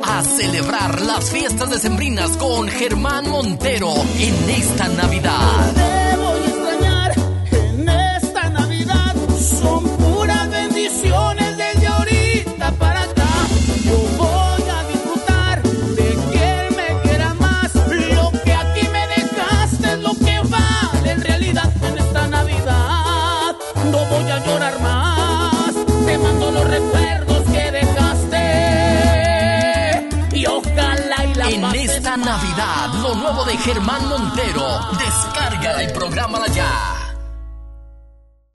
a celebrar las fiestas decembrinas con Germán Montero en esta Navidad. Te voy a extrañar en esta Navidad. Son puras bendiciones desde ahorita para acá. Yo voy a disfrutar de quien me quiera más. Lo que aquí me dejaste es lo que vale en realidad en esta Navidad. No voy a llorar más. Te mando los recuerdos que dejaste. Y ojalá y la En pases esta mal. Navidad, lo nuevo de Germán Montero. Descárgala y prográmala ya.